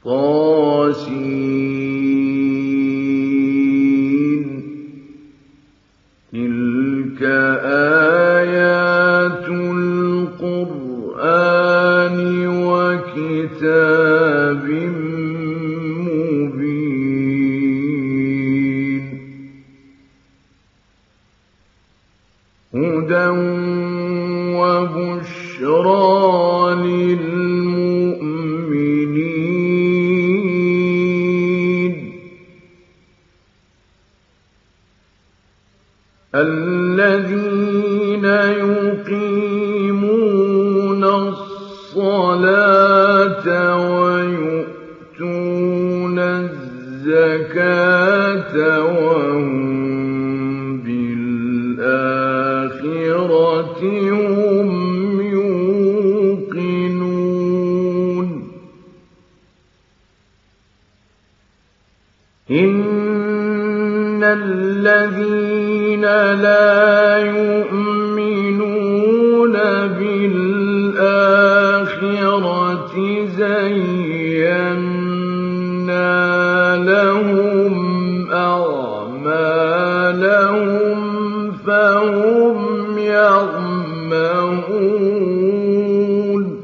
طس تلك آيات القرآن وكتاب مبين هدى وبشرى للمؤمنين الذين يقيمون الصلاة ويؤتون الزكاة وهم بالآخرة هم يوقنون إن الذين لا يؤمنون بالآخرة زينا لهم أعمالهم فهم يعمهون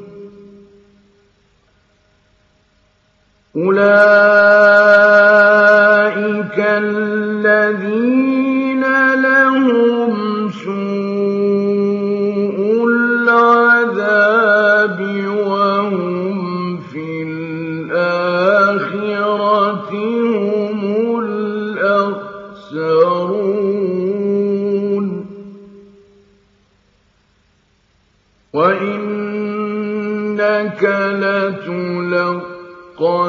أولئك الذين لهم سوء العذاب وهم في الآخرة هم الأخسرون وإنك لتلقى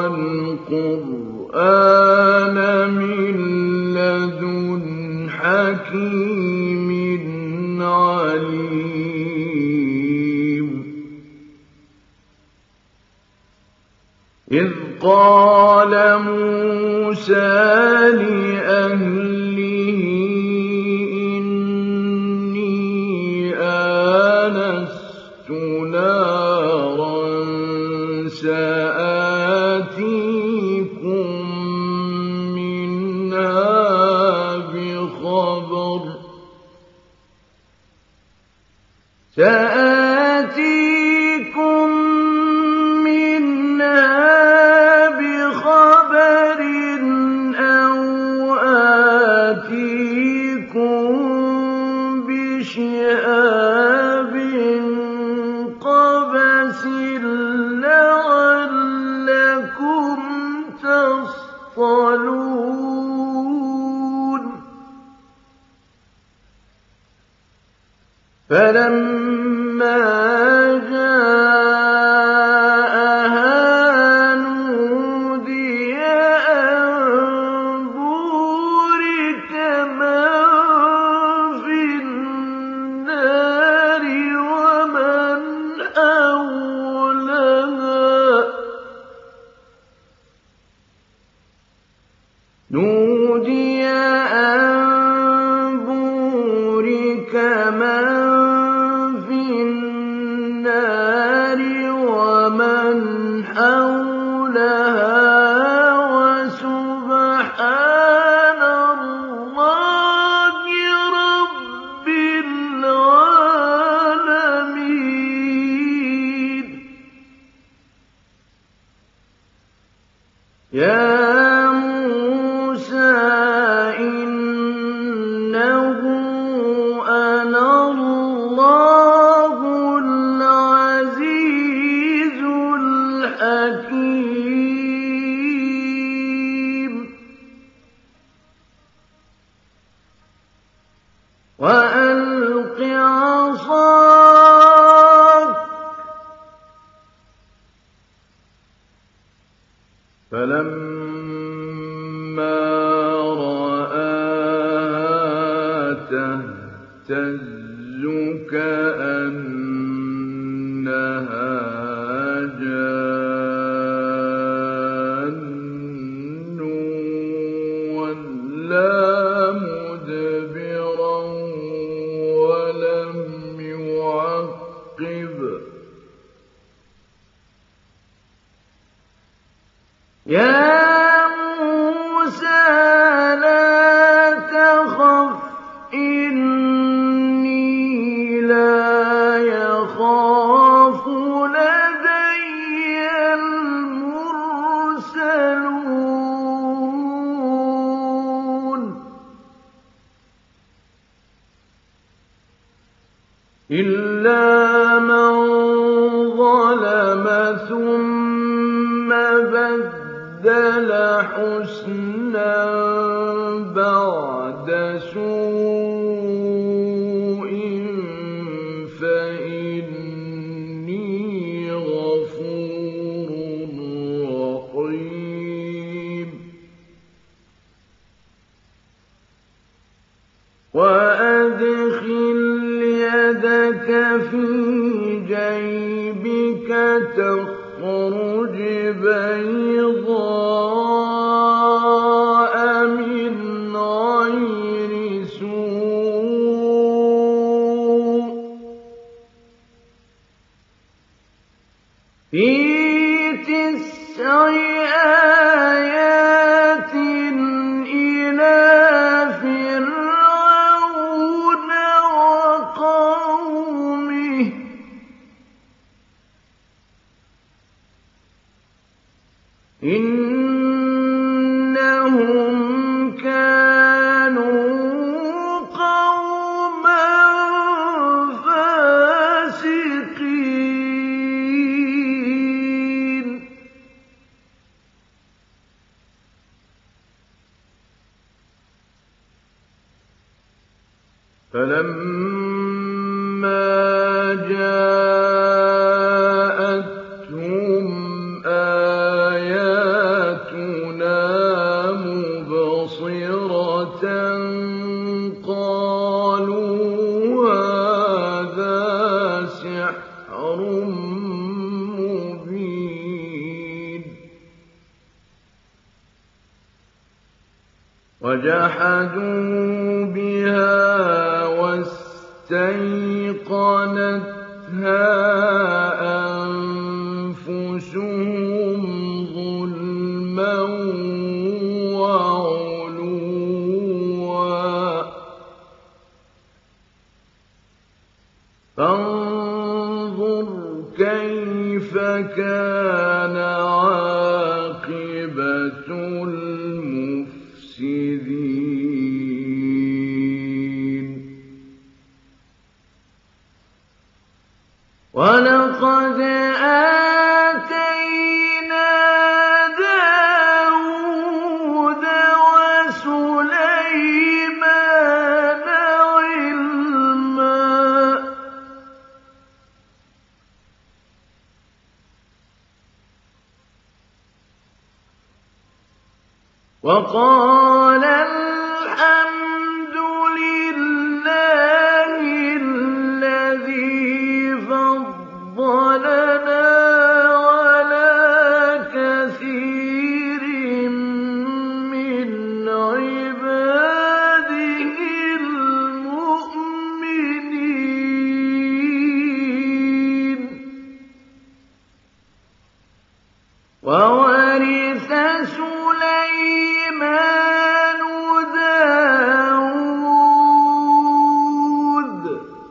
القرآن من لدن حكيم عليم إذ قال موسى لأهله إني آنست نارا سآتيكم منها بخبر أو آتيكم بشهاب قبس لعلكم تصطلون فلما جاءها نودي أن بورك من في النار ومن حولها نودي أن بورك من حولها وسبحان الله رب العالمين يا موسى إنه أنا الله العزيز الحكيم وألق عصاك فلما رآها تهتز كأنها جان ولا مدبرا ولم يعقب يَا مُوسَىٰ لَا تَخَفْ إِنِّي لَا يَخَافُ لَدَيَّ الْمُرْسَلُونَ إِلَّا مَن ظَلَمَ ثُمَّ بَدَّلَ حُسْنًا بَعْدَ سُوءٍ فَإِنِّي غَفُورٌ رَّحِيمٌ وَأَدْخِلْ يَدَكَ فِي جَيْبِكَ تَخْرُجْ بَيْضَاءَ مِنْ غَيْرِ سُوءٍ فِي 9 آيَاتٍ إِلَىٰ فِرْعَوْنَ وَقَوْمِهِ إِنَّهُمْ كَانُوا قَوْمًا فَاسِقِينَ فَلَمَّا جَاءَتْهُمْ آيَاتُنَا مُبْصِرَةً قَالُوا هَٰذَا سِحْرٌ مُّبِينٌ وَجَحَدُوا بِهَا وَاسْتَيْقَنَتْهَا أَنفُسُهُمْ ظُلْمًا وَعُلُوًّا فَانظُرْ كَيْفَ كَانَ عَاقِبَةُ الْمُفْسِدِينَ وَلَقَدْ آتَيْنَا دَاوُودَ وَسُلَيْمَانَ عِلْمًا وَقَالَ الْحَمْدُ لِلَّهِ الَّذِي فَضَّلَنَا عَلَىٰ كَثِيرٍ مِّنْ عِبَادِهِ الْمُؤْمِنِينَ وَوَرِثَ سُلَيْمَانُ دَاوُودَ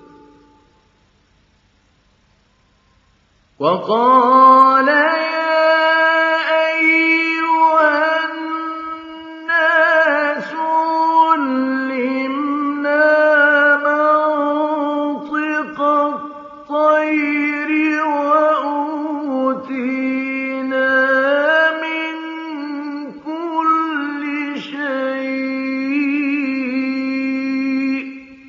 وَقَالَ يَا أَيُّهَا النَّاسُ عُلِّمْنَا مَنطِقَ الطَّيْرِ وَأُوتِينَا مِن كُلِّ شَيْءٍ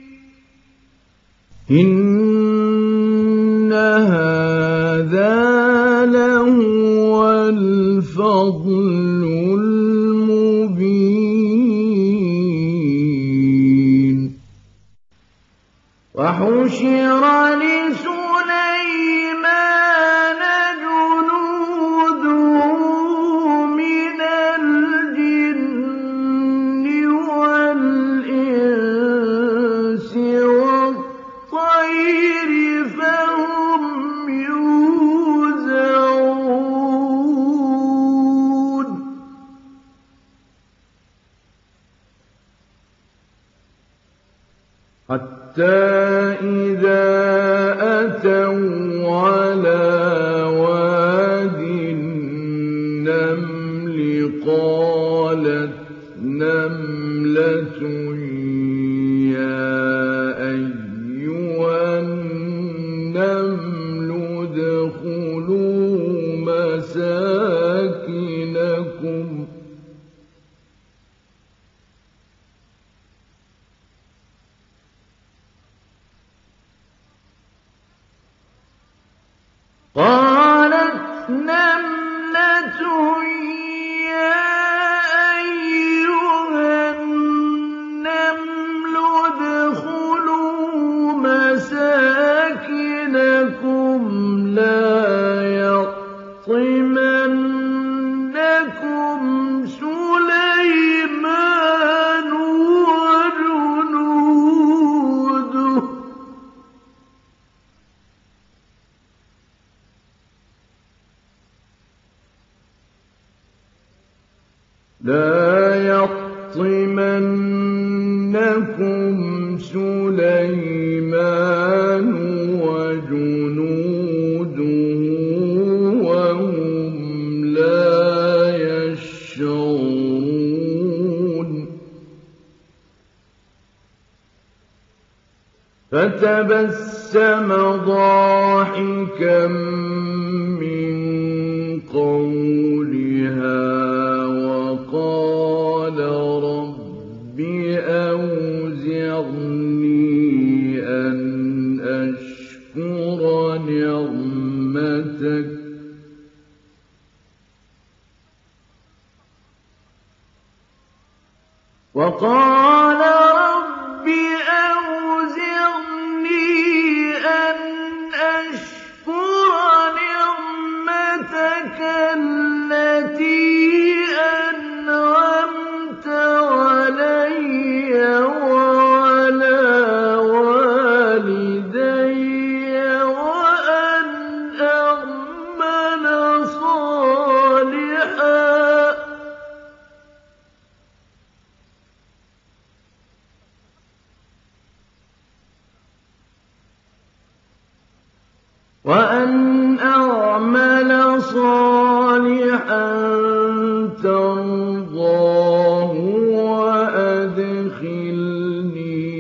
إِنَّ هَٰذَا لَهُوَ الْفَضْلُ الْمُبِينُ وَحُشِرَ لِسُلَيْمَانَ جُنُودُهُ مِنَ الْجِنِّ وَالْإِنسِ وَالطَّيْرِ فَهُمْ يُوزَعُونَ إِذَا أَتَوْا عَلَىٰ وَادِ النَّمْلِ قَالَتْ نَمْلَةٌ يَا أَيُّهَا النَّمْلُ ادْخُلُوا مَسَاكِنَكُمْ لَا يَحْطِمَنَّكُمْ سُلَيْمَانُ وَجُنُودُهُ وَهُمْ لَا يَشْعُرُونَ فَتَبَسَّمَ ضَاحِكًا مِّن قَوْلِهَا وَقَالَ رَبِّ أَوْزِعْنِي أَنْ أَشْكُرَ نِعْمَتَكَ الَّتِي أَنْعَمْتَ عَلَيَّ وَعَلَىٰ وَالِدَيَّ وَأَنْ أَعْمَلَ صَالِحًا تَرْضَاهُ وَأَدْخِلْنِي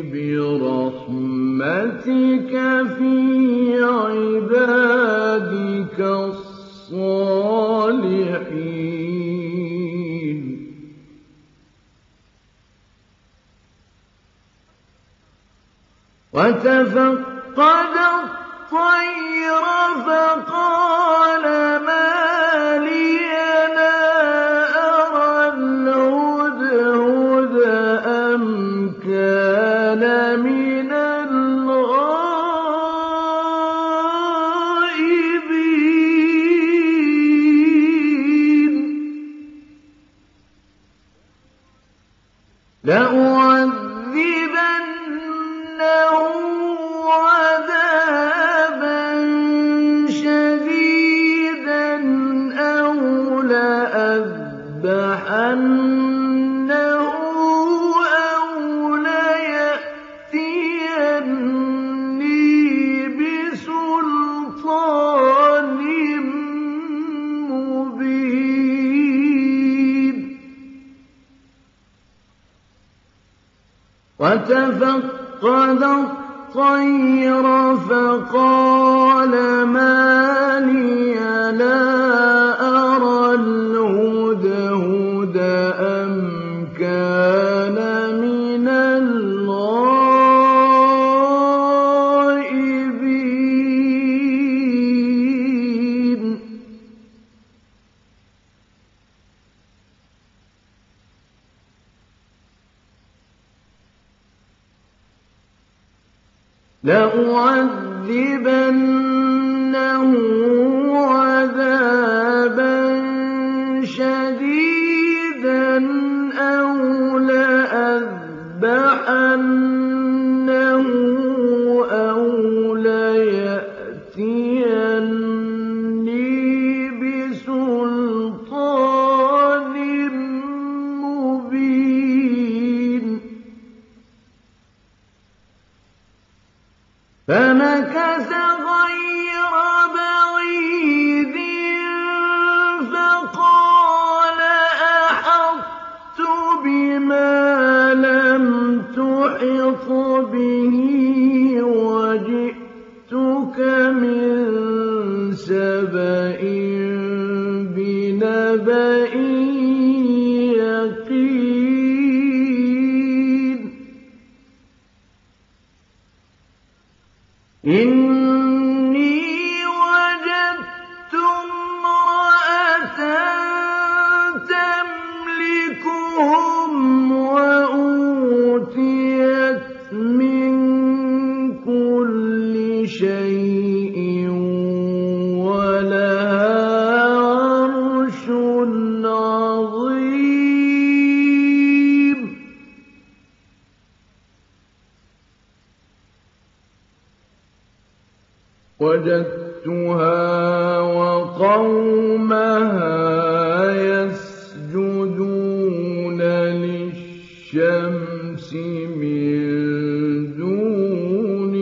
بِرَحْمَتِكَ فِي عِبَادِكَ الصَّالِحِينَ وَتَفَقَّدَ الطَّيْرَ فَقَالَ مَا لِيَ لَا أَرَى الْهُدْهُدَ أَمْ كَانَ مِنَ الْغَائِبِينَ لَأُعَذِّبَنَّهُ عَذَابًا شَدِيدًا أَوْ لَأَذْبَحَنَّهُ أَوْ لَيَأْتِيَنِّي بِسُلْطَانٍ مُّبِينٍ وَتَفَقَّدَ الطَّيْرَ فَقَالَ مَا لِيَ لَا أَرَى الْهُدْهُدَ أَمْ كَانَ مِنَ الْغَائِبِينَ لَأُعَذِّبَنَّهُ عَذَابًا شَدِيدًا أَوْ لَأَذْبَحَنَّهُ أَوْ لَيَأْتِيَنِّي بِسُلْطَانٍ مُّبِينٍ بِنَبَإٍ يَقِينٍ إِنِّي وَجَدتُّ امْرَأَةً تَمْلِكُهُمْ وَأُوتِيَتْ مِن كُلِّ شَيْءٍ وَلَهَا عَرْشٌ عَظِيمٌ وَجَدتُّهَا وَقَوْمَهَا يَسْجُدُونَ لِلشَّمْسِ مِن دُونِ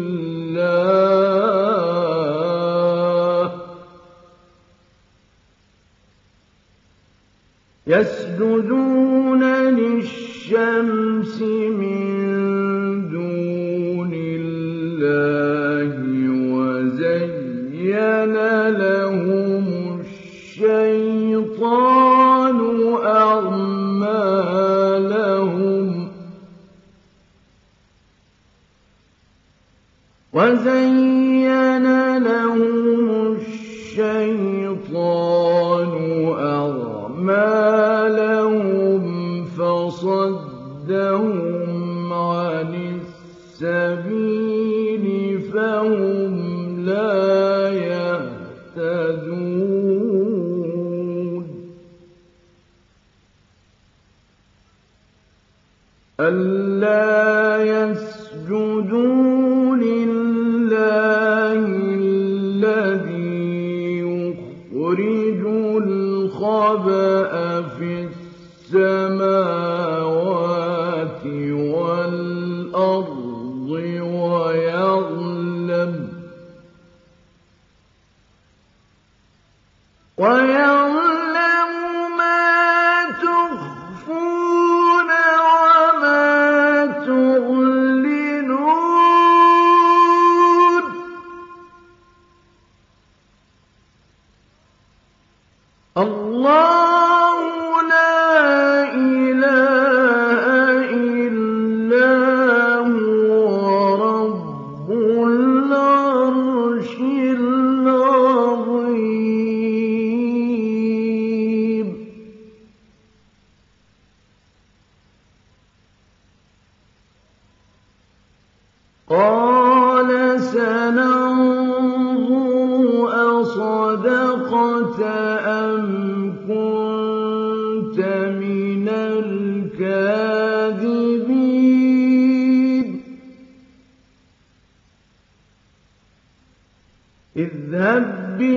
اللَّهِ وَزَيَّنَ لَهُمُ الشَّيْطَانُ أَعْمَالَهُمْ فَصَدَّهُمْ عَنِ السَّبِيلِ فَهُمْ لَا يَهْتَدُونَ أَلَّا يَسْجُدُوا لِلَّهِ الَّذِي يُخْرِجُ الْخَبْءَ فِي السَّمَاوَاتِ وَالْأَرْضِ وَيَعْلَمُ مَا تُخْفُونَ وَمَا تُعْلِنُونَ اللَّهُ لَا إِلَٰهَ إِلَّا هُوَ رَبُّ الْعَرْشِ الْعَظِيمِ قَالَ سَنَنظُرُ أَصَدَقْتَ أَمْ كُنتَ مِنَ الْكَاذِبِينَ اذْهَب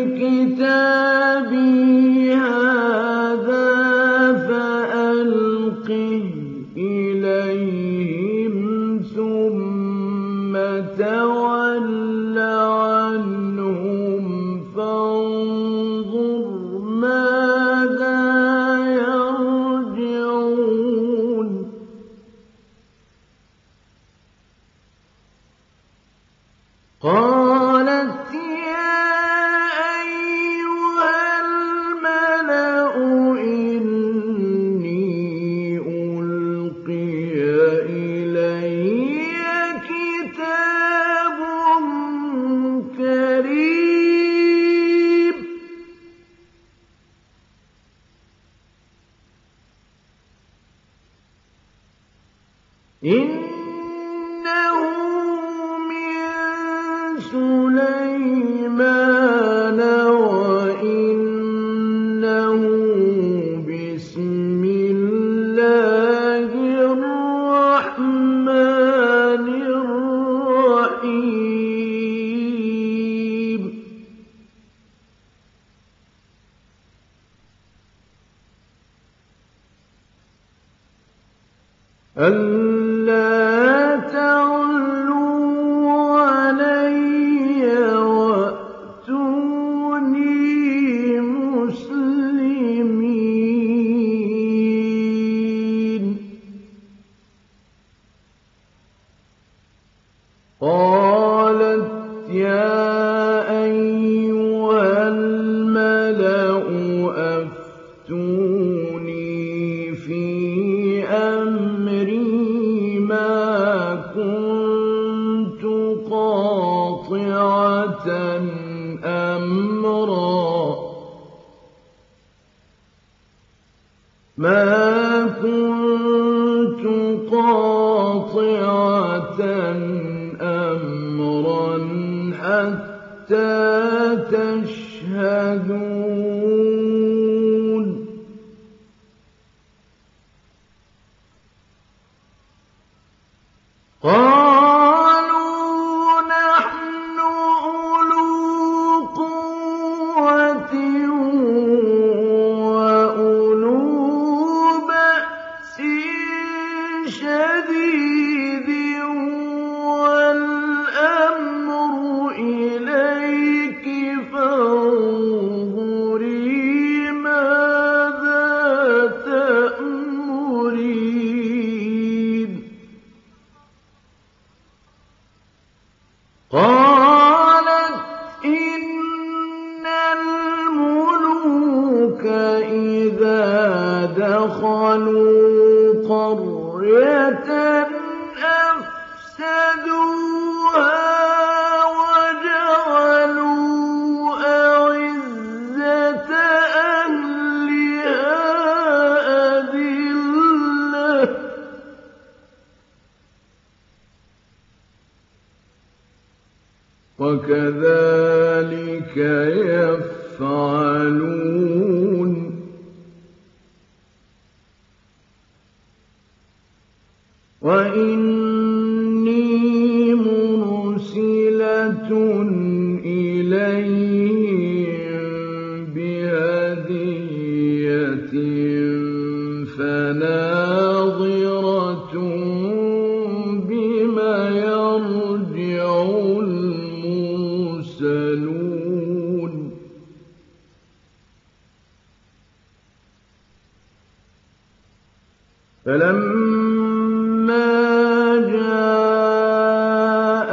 بِّكِتَابِي هَٰذَا فَأَلْقِهْ إِلَيْهِمْ ثُمَّ تَوَلَّ عَنْهُمْ فَانظُرْ مَاذَا يَرْجِعُونَ قَالَتْ يَا أَيُّهَا الْمَلَأُ إِنِّي أُلْقِيَ إِلَيَّ كِتَابٌ كَرِيمٌ إِنَّهُ مِن سُلَيْمَانَ وَإِنَّهُ بِسْمِ اللَّهِ الرَّحْمَٰنِ الرَّحِيمِ أَلَّا تَعْلُوا عَلَيَّ وَأْتُونِي مُسْلِمِينَ قَالَتْ يَا أَيُّهَا الْمَلَأُ فَأْتُونِي فِي أَمْرِي مَا كُنتُ قَاطِعَةً أَمْرًا حَتَّىٰ تَشْهَدُونِ قَالُوا نَحْنُ أُولُو قُوَّةٍ وَأُولُو بَأْسٍ شَدِيدٍ وَالْأَمْرُ إِلَيْكِ فَانظُرِي مَاذَا تَأْمُرِينَ قَالَتْ إِنَّ الْمُلُوكَ إِذَا دَخَلُوا قَرْيَةً أَفْسَدُوهَا وَجَعَلُوا أَعِزَّةَ أَهْلِهَا أَذِلَّةً ۖ وَكَذَٰلِكَ يَفْعَلُونَ وَإِنِّي مُرْسِلَةٌ إِلَيْهِم بِهَدِيَّةٍ فَنَاظِرَةٌ بِمَ يَرْجِعُ الْمُرْسَلُونَ فَلَمَّا جَاءَ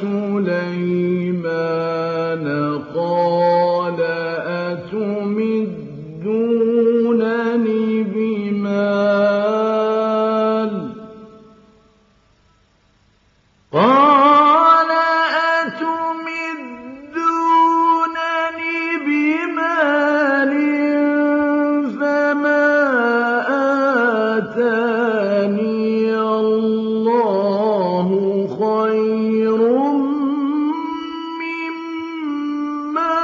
سُلَيْمَانَ قَالَ أَتُمِدُّونَنِ بِمَالٍ فَمَا آتَانِيَ اللَّهُ خَيْرٌ مِّمَّا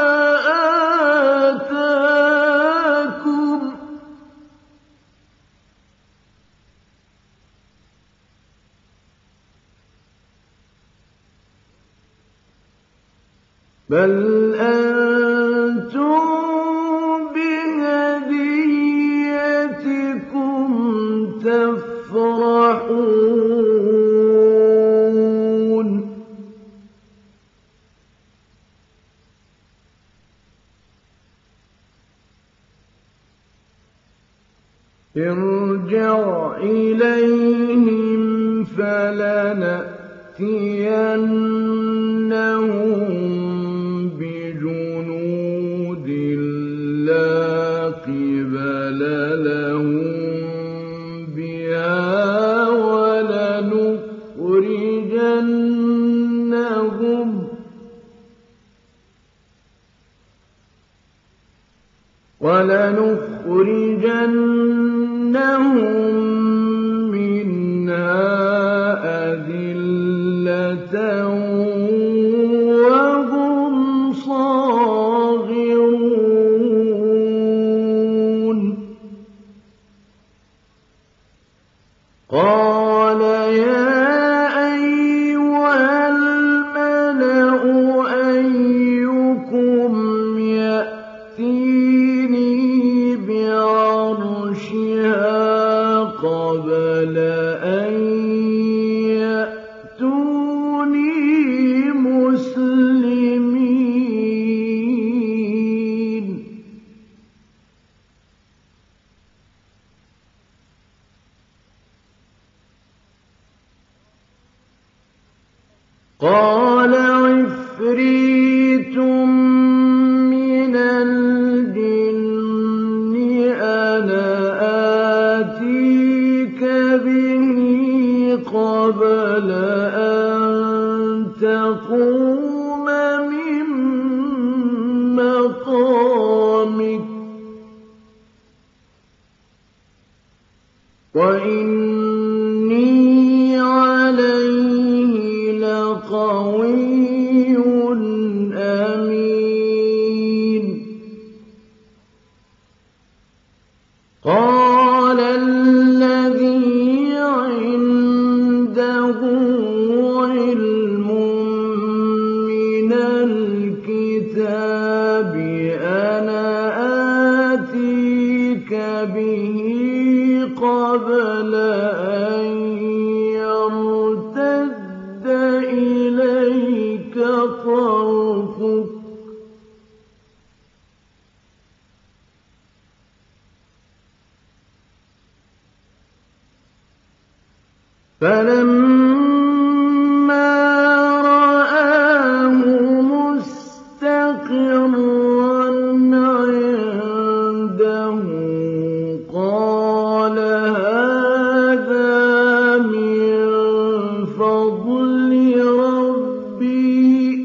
آتَاكُم ۖ بَلْ أَنتُم بِهَدِيَّتِكُمْ تَفْرَحُونَ ارْجِعْ إِلَيْهِمْ فَلَنَأْتِيَنَّهُم بِجُنُودٍ لَّا قِبَلَ لَهُم بِهَا وَلَنُخْرِجَنَّهُم مِّنْهَا أَذِلَّةً وَهُمْ صَاغِرُونَ قَالَ يَا أَيُّهَا الْمَلَأُ أَيُّكُمْ يَأْتِينِي بِعَرْشِهَا قَبْلَ أَن يَأْتُونِي مُسْلِمِينَ قَالَ عِفْرِيتٌ مِّنَ الْجِنِّ وَإِنِّي عَلَيْهِ لَقَوِيٌّ أَمِينٌ. قَالَ الَّذِي عِندَهُ عِلْمٌ مِّنَ الْكِتَابِ أَنَا آتِيكَ بِهِ قَبْلَ أَن يَرْتَدَّ إِلَيْكَ طَرْفُكَ ۚ فَلَمَّا رَآهُ مُسْتَقِرًّا عِندَهُ قَالَ هَٰذَا مِن فَضْلِ رَبِّي ۖ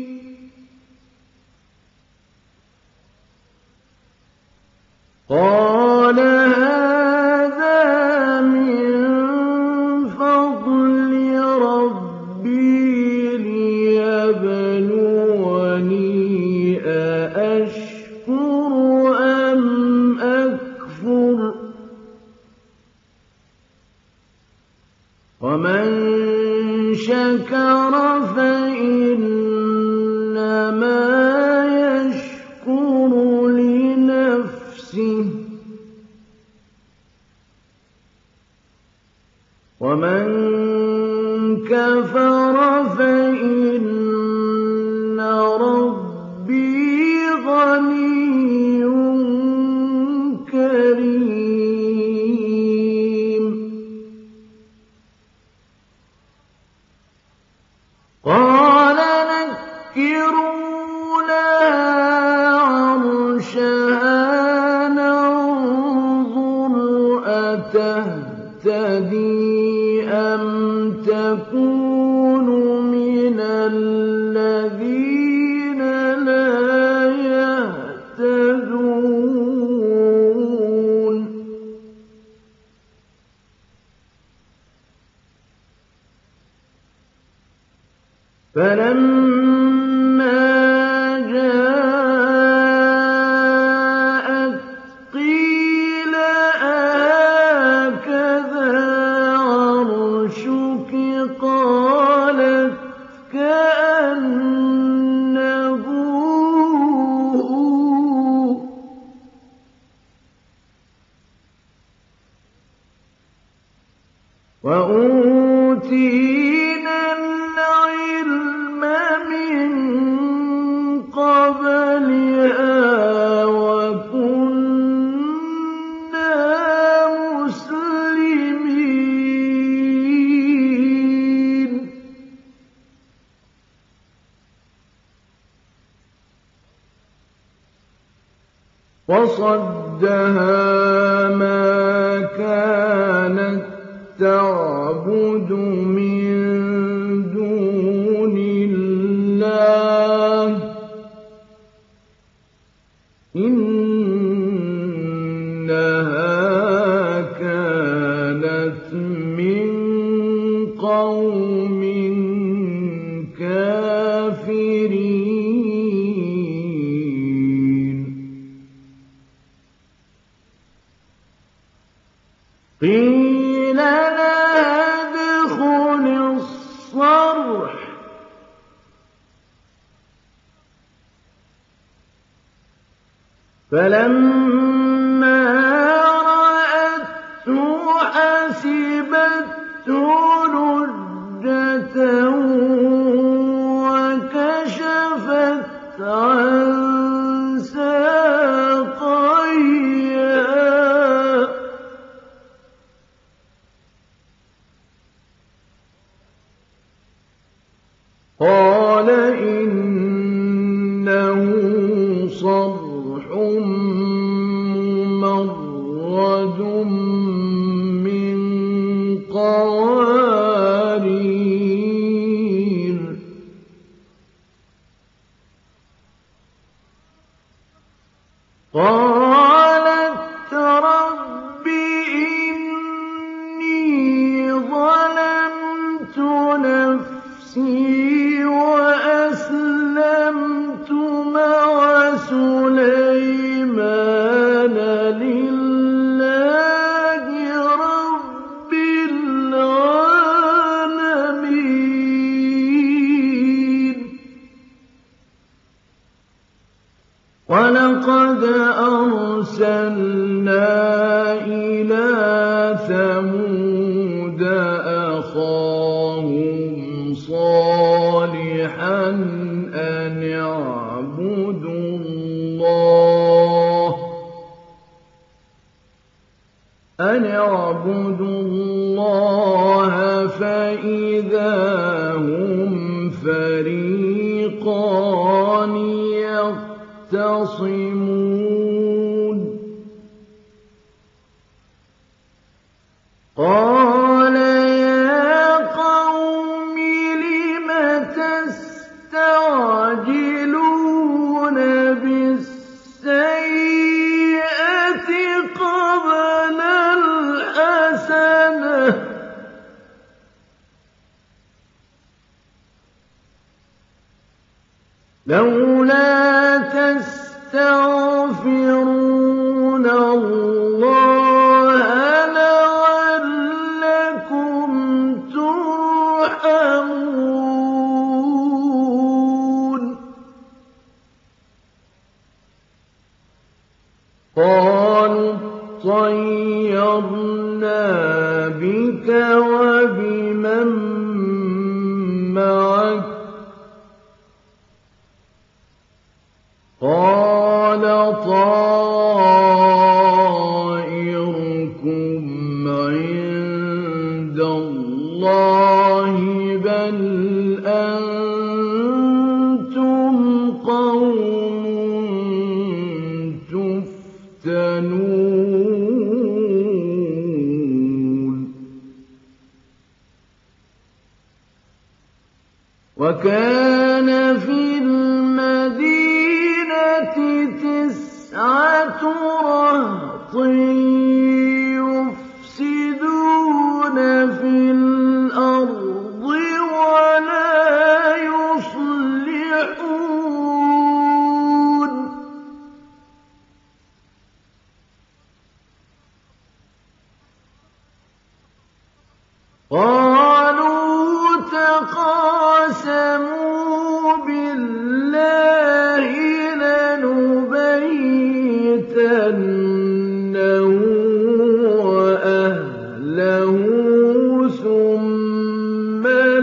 لِيَبْلُوَنِي أَأَشْكُرُ أَمْ أَكْفُرُ ۖ وَمَن شَكَرَ فَإِنَّمَا يَشْكُرُ لِنَفْسِهِ ۖ وَمَن كَفَرَ فَإِنَّ رَبِّي غَنِيٌّ كَرِيمٌ. قَالَ نَكِّرُوا لَهَا عَرْشَهَا نَنظُرْ أَتَهْتَدِي أَمْ تَكُونُ مِنَ الَّذِينَ لَا يَهْتَدُونَ. فَلَمَّا جَاءَتْ قِيلَ أَهَٰكَذَا عَرْشُكِ ۖ قَالَتْ كَأَنَّهُ هُوَ ۚ وَأُوتِينَا الْعِلْمَ مِن قَبْلِهَا وَكُنَّا مُسْلِمِينَ. وَصَدَّهَا مَا كَانَت تَّعْبُدُ مِن دُونِ اللَّهِ ۖ إِنَّهَا كَانَتْ مِن قَوْمٍ كَافِرِينَ. قِيلَ لَهَا ادْخُلِي الصَّرْحَ ۖ فَلَمَّا رَأَتْهُ حَسِبَتْهُ لُجَّةً وَكَشَفَتْ عَن سَاقَيْهَا ۚ قَالَ إِنَّهُ صَرْحٌ وَلَقَدْ أَرْسَلْنَا إِلَىٰ ثَمُودَ أَخَاهُمْ صَالِحًا أَنِ اعْبُدُوا اللَّهَ فَإِذَا هُمْ فَرِيقَانِ يَخْتَصِمُونَ قَالَ يَا قَوْمِ لِمَ تَسْتَعْجِلُونَ بِالسَّيِّئَةِ قَبْلَ الْحَسَنَةِ ۖ لَوْلَا تَسْتَغْفِرُونَ اللَّهَ لَعَلَّكُمْ تُرْحَمُونَ قَالُوا اطَّيَّرْنَا بِكَ وَبِمَن مَّعَكَ ۚ قَالَ طَائِرُكُمْ عِندَ اللَّهِ ۖ بَلْ أَنتُمْ قَوْمٌ تُفْتَنُونَ وَكَانَ فِي الْمَدِينَةِ 9 رَهْطٍ يُفْسِدُونَ فِي الْأَرْضِ وَلَا يُصْلِحُونَ قَالُوا تَقَاسَمُوا بِاللَّهِ لَنُبَيِّتَنَّهُ وَأَهْلَهُ ثُمَّ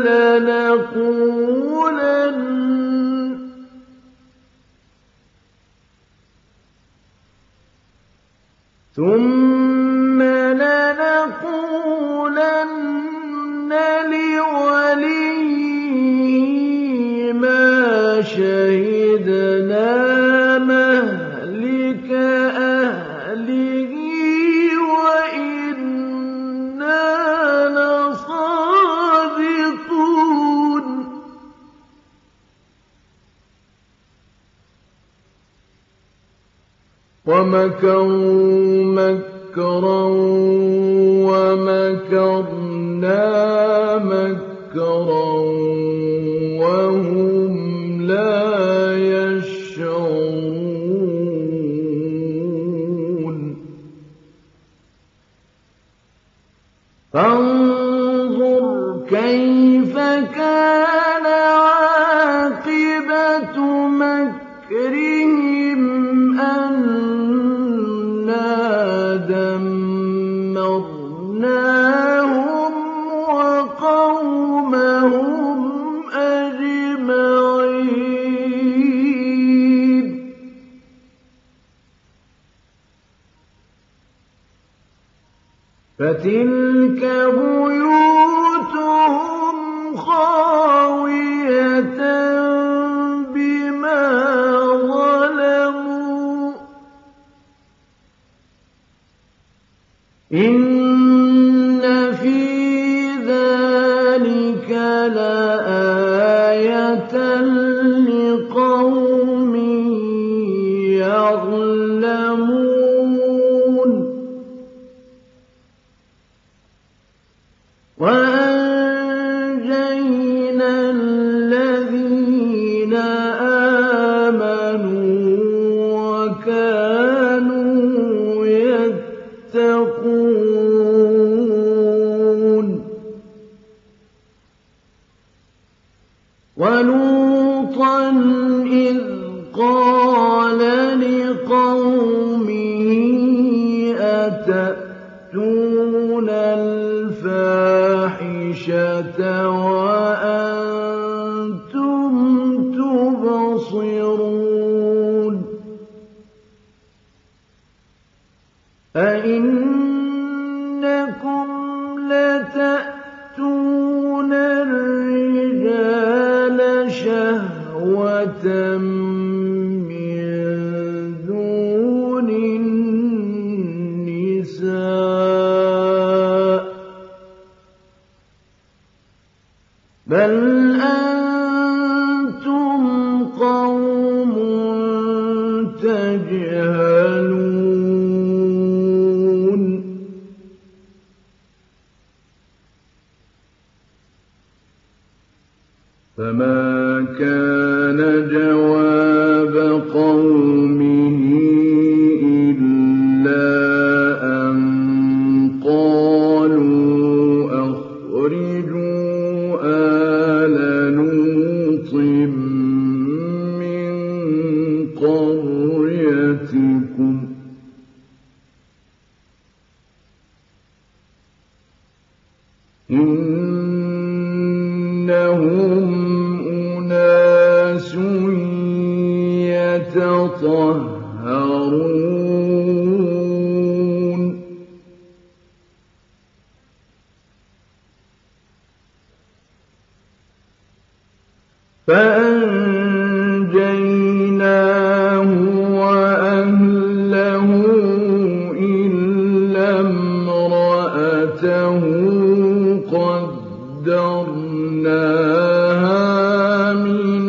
لَنَقُولَنَّ لِوَلِيِّهِ مَا شَهِدْنَا مَهْلِكَ أَهْلِهِ وَإِنَّا لَصَادِقُونَ وَمَكَرُوا مَكْرًا وَمَكَرْنَا مَكْرًا وَهُمْ لَا يَشْعُرُونَ فَانظُرْ كَيْفَ كَانَ عَاقِبَةُ مَكْرِهِمْ أَنَّا دَمَّرْنَاهُمْ وَقَوْمَهُمْ أَجْمَعِينَ فَتِلْكَ بُيُوتُهُمْ خَاوِيَةً بِمَا ظَلَمُوا ۗ إِنَّ فِي ذَلِكَ لَآيَةً لِّقَوْمٍ يَعْلَمُونَ وَأَنجَيْنَا الَّذِينَ آمَنُوا وَكَانُوا يَتَّقُونَ وَلُوطًا إِذْ قَالَ لِقَوْمِهِ تَأْتُونَ الْفَاحِشَةَ وَأَنتُمْ تُبْصِرُونَ أَئِنَّكُمْ لَتَأْتُونَ الرِّجَالَ شَهْوَةً مِّن دُونِ النِّسَاءِ ۚ بَلْ أَنتُمْ قَوْمٌ تَجْهَلُونَ فَمَا كَانَ جَوَابَ قَوْمِهِ إِلَّا أَن قَالُوا أَخْرِجُوا آلَ لُوطٍ مِّن قَرْيَتِكُمْ ۖ إِنَّهُمْ أُنَاسٌ يَتَطَهَّرُونَ فَأَنجَيْنَاهُ وَأَهْلَهُ إِلَّا امْرَأَتَهُ قَدَّرْنَاهَا مِنَ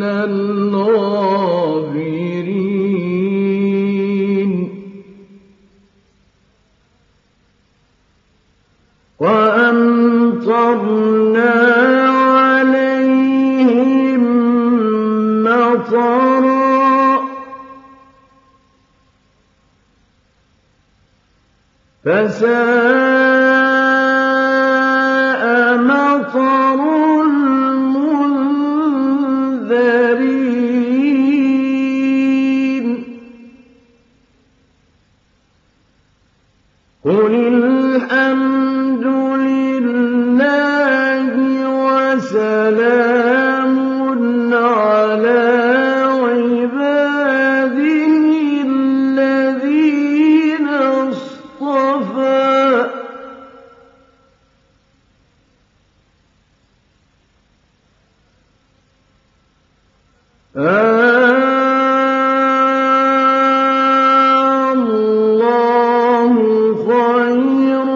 الْغَابِرِينَ وَأَمْطَرْنَا عَلَيْهِم مَّطَرًا ۖ فَسَاءَ مَطَرُ الْمُنذَرِينَ قُلِ الْحَمْدُ لِلَّهِ وَسَلَامٌ عَلَىٰ عِبَادِهِ الَّذِينَ اصْطَفَىٰ اللَّهُ خَيْرٌ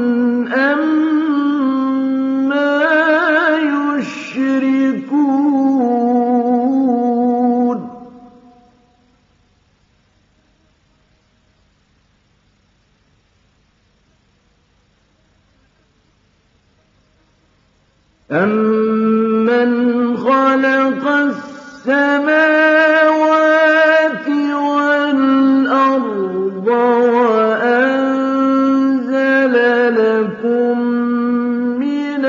أَمَّا يُشْرِكُونَ أَمَّنْ خَلَقَ السَّمَاوَاتِ وَالْأَرْضَ وَأَنزَلَ لَكُم مِّنَ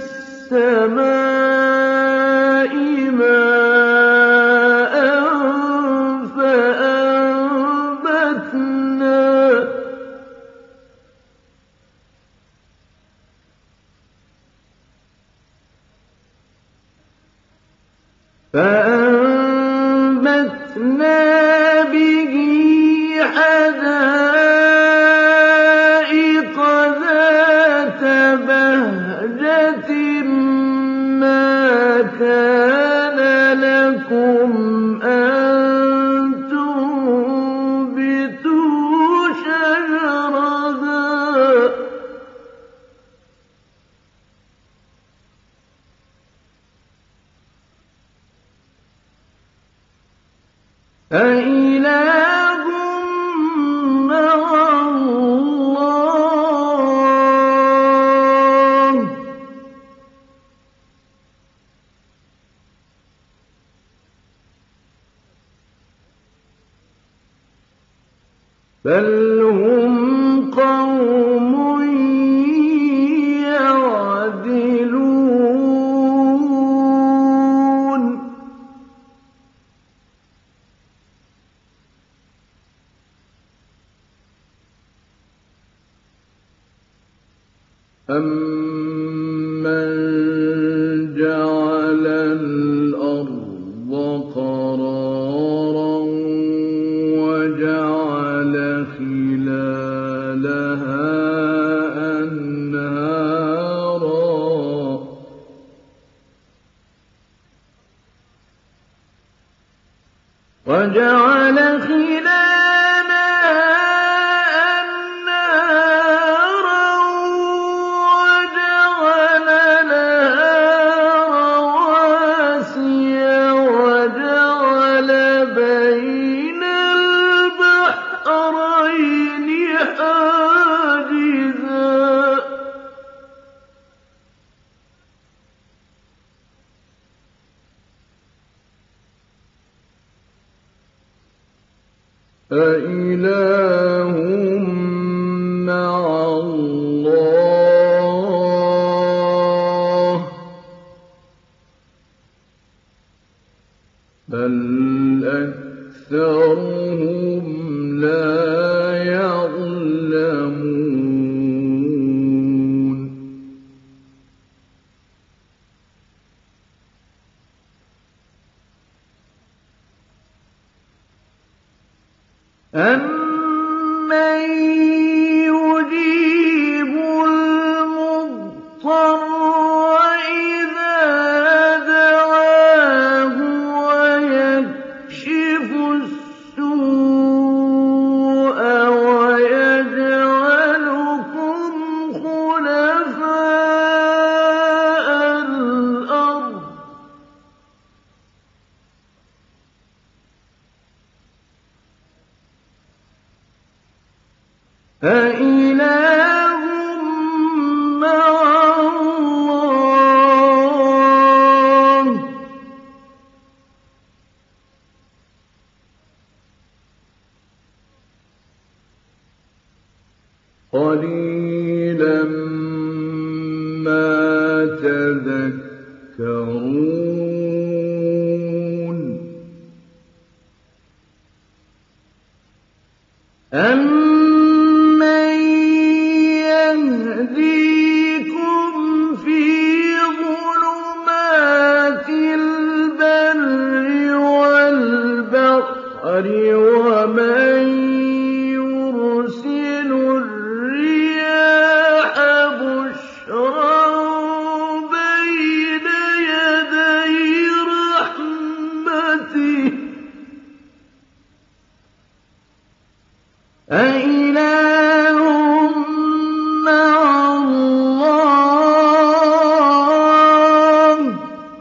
السَّمَاءِ مَاءً فَأَنبَتْنَا بِهِ حَدَائِقَ ذَاتَ بَهْجَةٍ مَّا كَانَ لَكُمْ أَن تُنبِتُوا شَجَرَهَا ۗ أَإِلَٰهٌ مَّعَ اللَّهِ ۚ بَلْ هُمْ قَوْمٌ يَعْدِلُونَ أَمَّن جَعَلَ الْأَرْضَ قَرَارًا وَجَعَلَ خِلَالَهَا أَنْهَارًا وَجَعَلَ لَهَا رَوَاسِيَ وَجَعَلَ بَيْنَ الْبَحْرَيْنِ حَاجِزًا ۗ أَإِلَٰهٌ مَّعَ اللَّهِ ۚ بَلْ أَكْثَرُهُمْ لَا يَعْلَمُونَ أَمَّن يُجِيبُ الْمُضْطَرَّ إِذَا دَعَاهُ وَيَكْشِفُ السُّوءَ وَيَجْعَلُكُمْ خُلَفَاءَ الْأَرْضِ ۗ أَإِلَٰهٌ مَّعَ اللَّهِ ۚ قَلِيلًا مَّا تَذَكَّرُونَ أَمَّن يَهْدِيكُمْ فِي ظُلُمَاتِ الْبَرِّ وَالْبَحْرِ وَمَن يُرْسِلُ الرِّيَاحَ بُشْرًا بَيْنَ يَدَيْ رَحْمَتِهِ ۗ أَإِلَٰهٌ مَّعَ اللَّهِ ۚ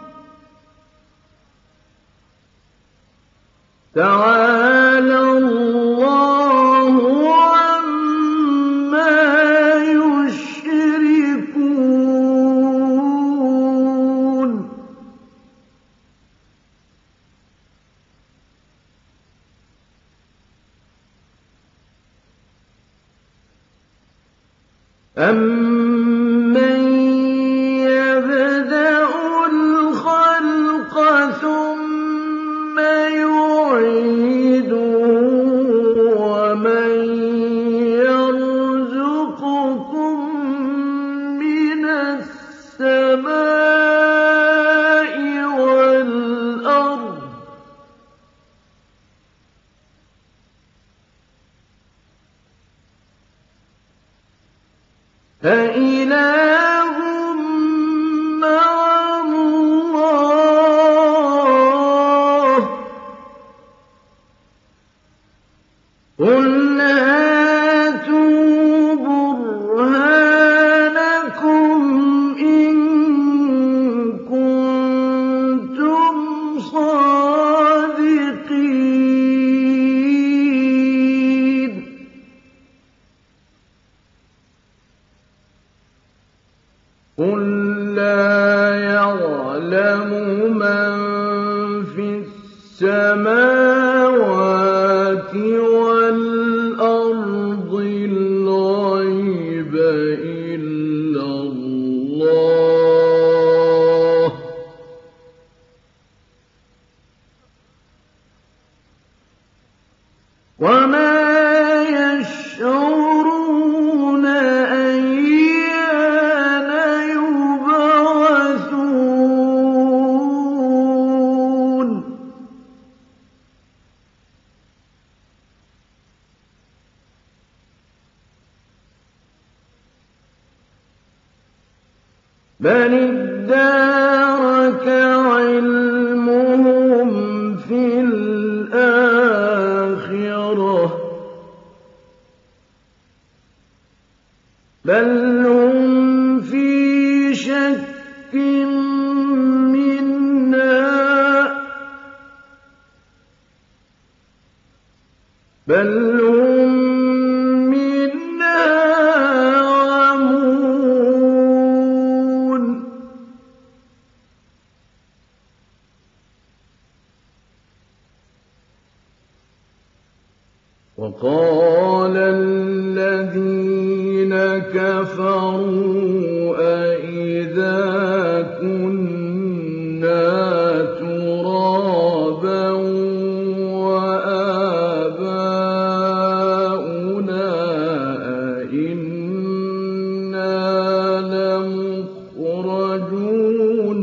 تَعَالَى اللَّهُ عَمَّا يُشْرِكُونَ أَمَّن يَبْدَأُ الْخَلْقَ ثُمَّ يُعِيدُهُ وَمَن يَرْزُقُكُم مِّنَ السَّمَاءِ وَالْأَرْضِ ۗ أَإِلَٰهٌ مَّعَ اللَّهِ ۚ قُلْ هَاتُوا بُرْهَانَكُمْ إِن كُنتُمْ صَادِقِينَ قُل لَّا يَعْلَمُ مَن فِي السَّمَاوَاتِ وَالْأَرْضِ الْغَيْبَ إِلَّا اللَّهُ ۚ وَمَا يَشْعُرُونَ أَيَّانَ بل ادارك علمهم في الآخرة بل هم في شك منها بل هم منها عمون وقال الذين كفروا أئذا كنا ترابا وآباؤنا أئنا لمخرجون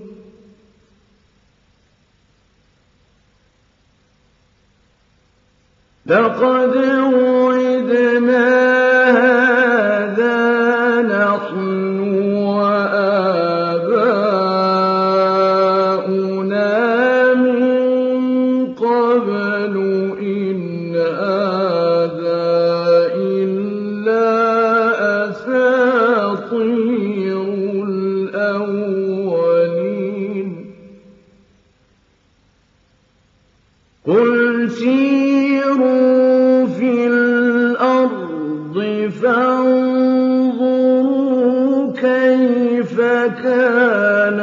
لقد وعدنا هذا نحن وآباؤنا من قبل إن هذا إلا أساطير الأولين قل سيروا في الأرض فانظروا كيف كان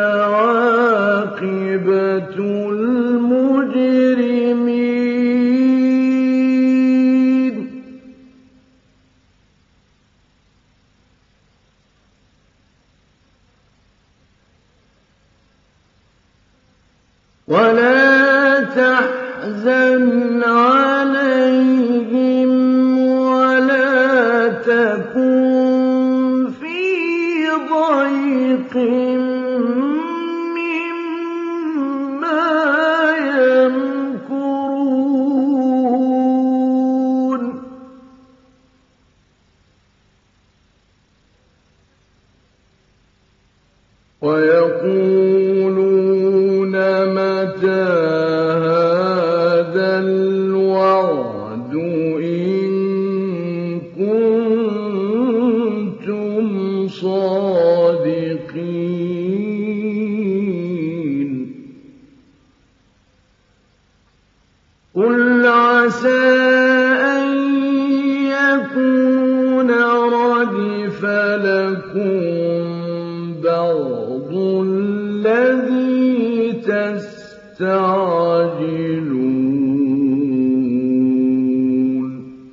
عاقبة المجرمين ولا تحزن عليهم ولا تكن في ضيق مما يمكرون ويقولون متى هذا الوعد إن كنتم صادقين قل عسى أن يكون ردف لكم بعض الذي تستعجلون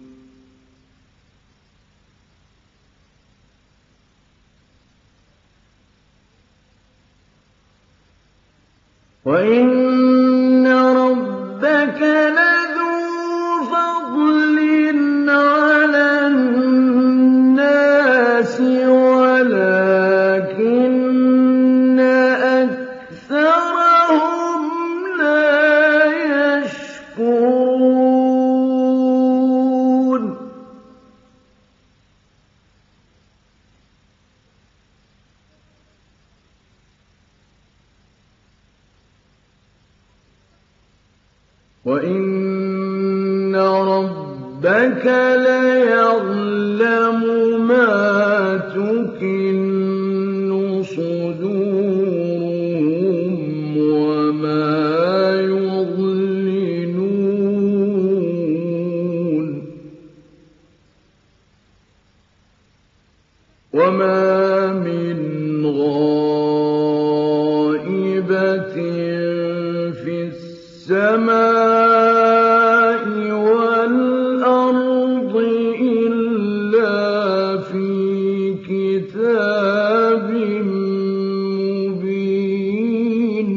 وإن ربك لذو فضل على الناس ولكن أكثرهم لا يشكرون وإن ربك ليعلم ما تكن صدورهم وما يعلنون وما من غائبة في السماء والأرض إلا في كتاب مبين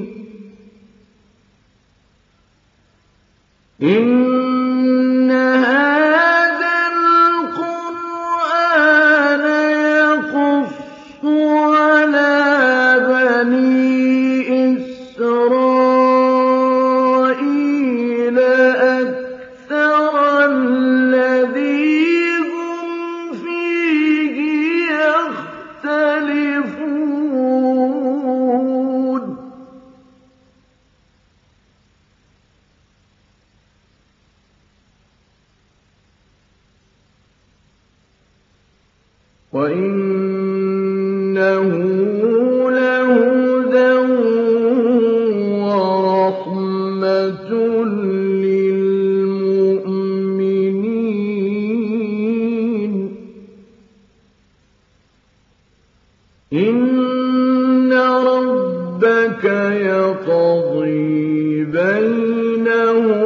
إن هذا القرآن يقص على بني إسرائيل أكثر الذي هم فيه يختلفون وَإِنَّهُ لَهُدًى وَرَحْمَةٌ لِّلْمُؤْمِنِينَ إِنَّ رَبَّكَ يَقْضِي بَيْنَهُم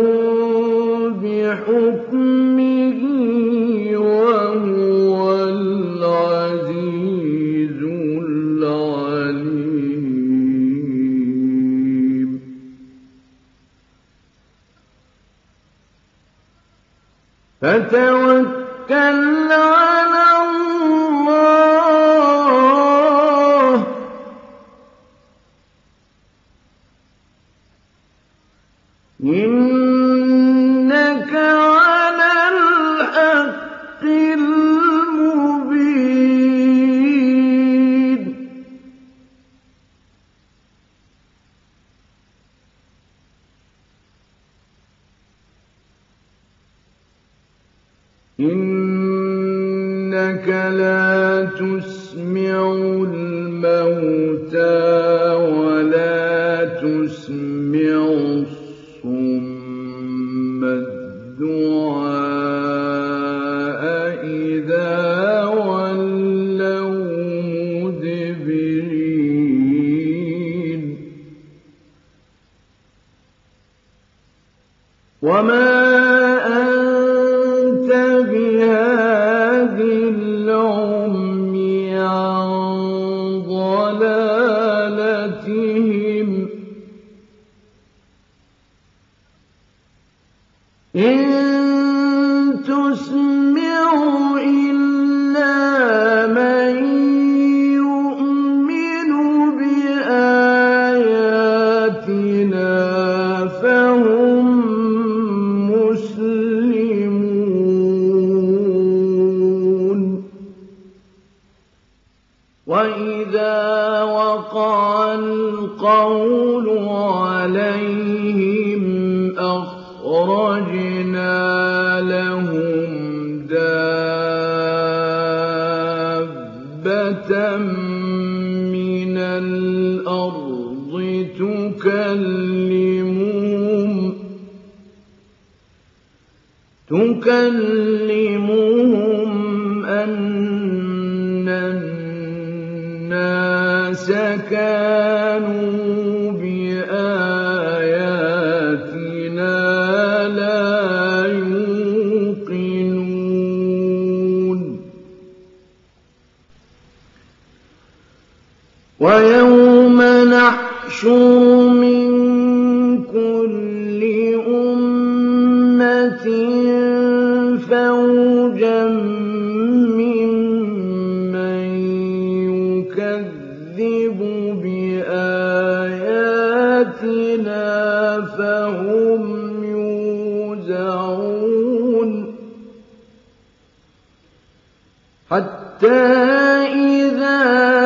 بِحُكْمِهِ وَهُوَ الْعَزِيزُ الْعَلِيمُ فَتَوَكَّلْ عَلَى اللَّهِ ۖ إِنَّكَ عَلَى الْحَقِّ الْمُبِينِ إِنَّكَ لَا تُسْمِعُ الْمَوْتَىٰ وَلَا تُسْمِعُ الصُّمَّ الدُّعَاءَ إِذَا وَلَّوْا مُدْبِرِينَ وَمَا أَنتَ بِهَادِ الْعُمْيِ عَن ضَلَالَتِهِمْ ۖ إِن تُسْمِعُ إِلَّا مَن يُؤْمِنُ بِآيَاتِنَا فَهُم مُّسْلِمُونَ وَإِذَا وَقَعَ الْقَوْلُ عَلَيْهِمْ أَخْرَجْنَا لَهُمْ دَابَّةً مِّنَ الْأَرْضِ تُكَلِّمُهُمْ أَنَّ النَّاسَ كَانُوا بِآيَاتِنَا لَا يُوقِنُونَ وَيَوْمَ نَحْشُرُ مِن كُلِّ أُمَّةٍ فَوْجًا مِّمَّن يُكَذِّبُ بِآيَاتِنَا فَهُمْ يُوزَعُونَ حَتَّىٰ إِذَا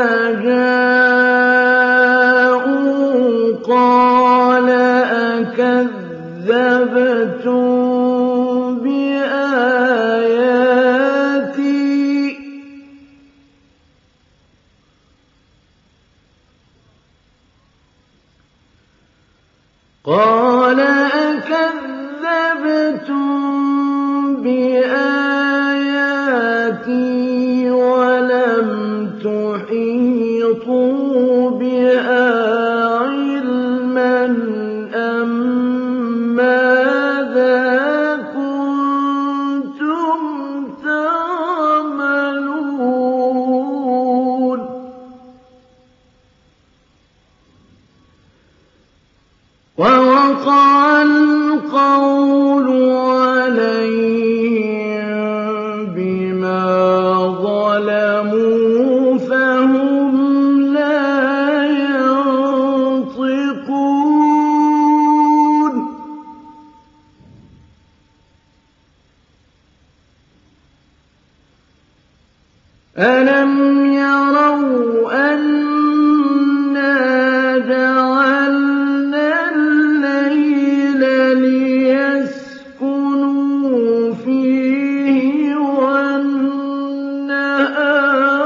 جَاءُوا قَالَ أَكَذَّبْتُم بِآيَاتِي ۖ قَالَ أَكَذَّبْتُم بِآيَاتِي وَلَمْ تُحِيطُوا بِهَا عِلْمًا أَمَّاذَا كُنتُمْ تَعْمَلُونَ وَوَقَعَ الْقَوْلُ عَلَيْهِم بِمَا ظَلَمُوا فَهُمْ لَا يَنطِقُونَ أَلَمْ يَرَوْا أَنَّا جَعَلْنَا اللَّيْلَ لِيَسْكُنُوا فِيهِ وَالنَّهَارَ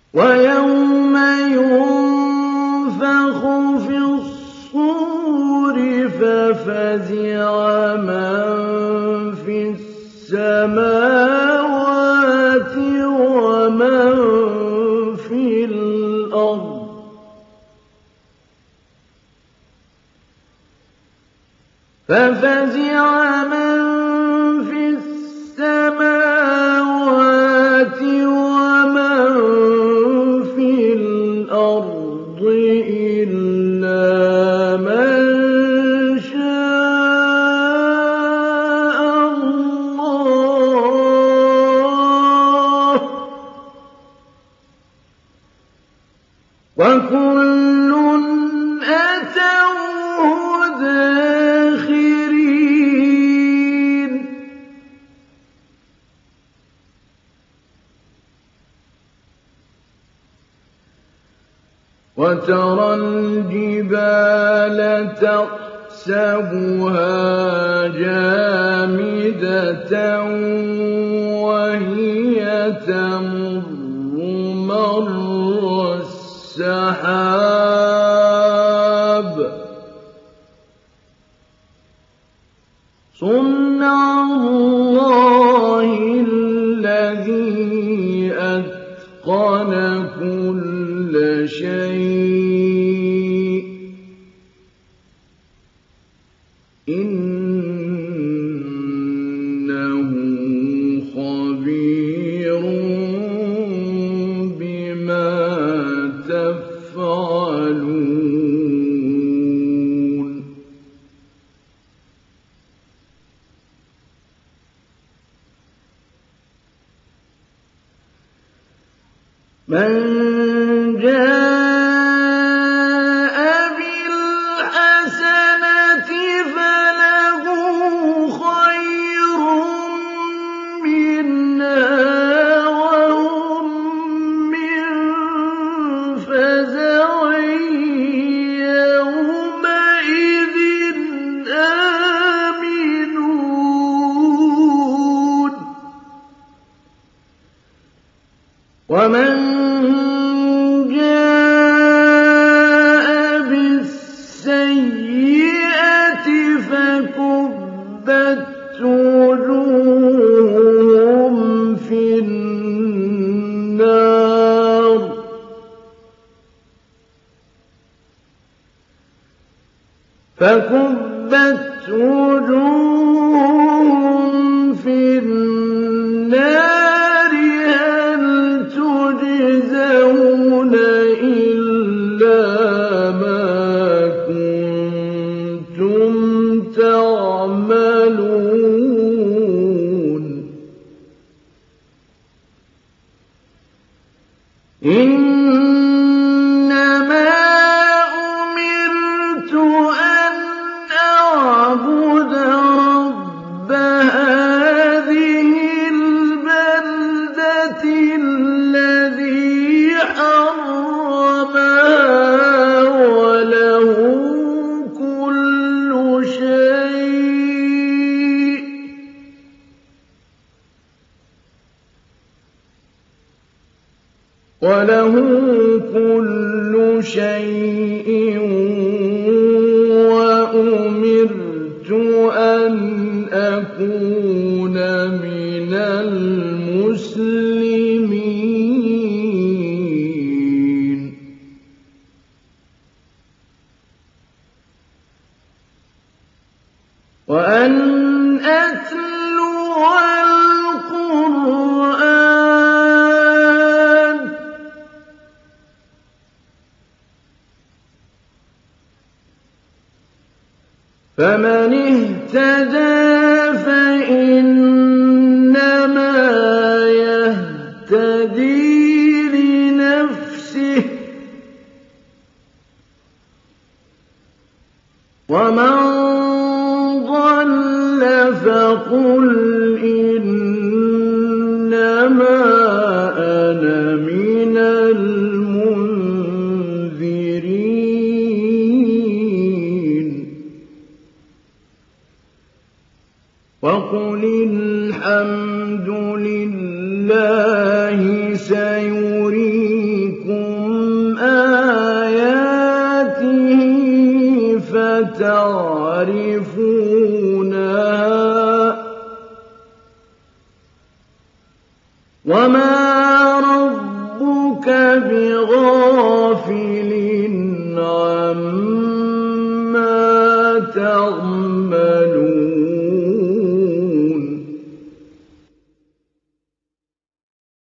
ويوم ينفخ في الصور ففزع من في السماوات ومن في الأرض ففزع من في السماوات ومن في الأرض إلا من شاء الله وكل أتوه داخرين وترى الجبال تحسبها جامدة وهي تمر مر السحاب صنع الله الذي أتقن كل شيء إنه خبير بما تفعلون من جاء بالحسنة فله خير منها وهم من فزع يومئذ آمنون ومن جاء بالسيئة فكبت وجوههم في النار هل تجزون إلا ما كنتم تعملون إنما أمرت أن أعبد رب هذه البلدة الذي حرمها وله كل شيء وأمرت أن أكون من المسلمين وأن أتلو القرآن فمن اهتدى فإنما يهتدي لنفسه ومن ضل فقل إنما أنا من المنذرين وقل الحمد لله سيريكم تعرفونها وما